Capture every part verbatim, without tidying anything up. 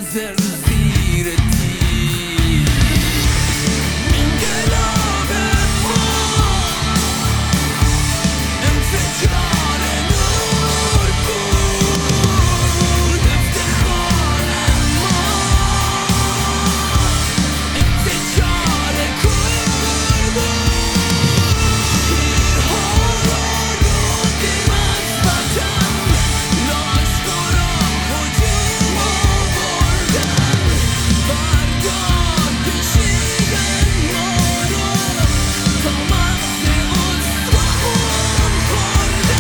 میلرزه رو زیر تیر انقلاب ما انفجار نور بود افتخار ما انفجار کل بود شیرها را روندیم از وطن لاشخورا هجوم آوردن بردار کشیدن ما رو تا مغز استخوان خوردن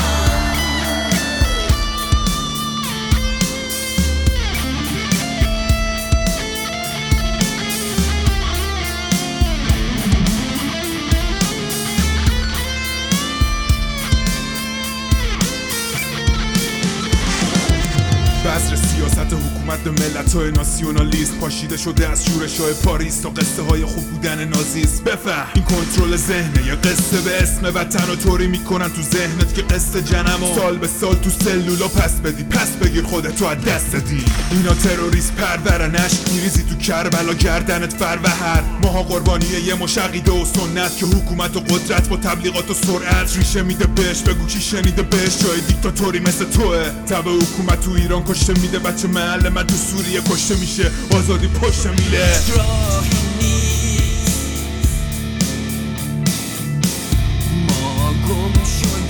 بذر سیاست حکومت به ملت‌های ناسیونالیست پاشیده شده از شورش‌های پاریس تا قصه های خوب بودن نازیست. بفهم این کنترل ذهنه یه قصه به اسم وطن رو طوری میکنن تو ذهنت که قصه جنمو سال به سال تو سلولا پس بدی پس بگیر خودتو از دست دی. اینا تروریست پرورن عشق میریزی تو کربلا گردنت فر و هر ماها قربانی یه مشقیده و سنت که حکومت و قدرت با تبلیغات و سرعت ریشه میده بهش. بگو کی شنیده بهش جای دیکتاتوری مثل توه. تبع حکومت تو ایران کشته میده بچه محل من تو سوریه کشته میشه آزادی پشت میله. راهی نیست ما گم شدیم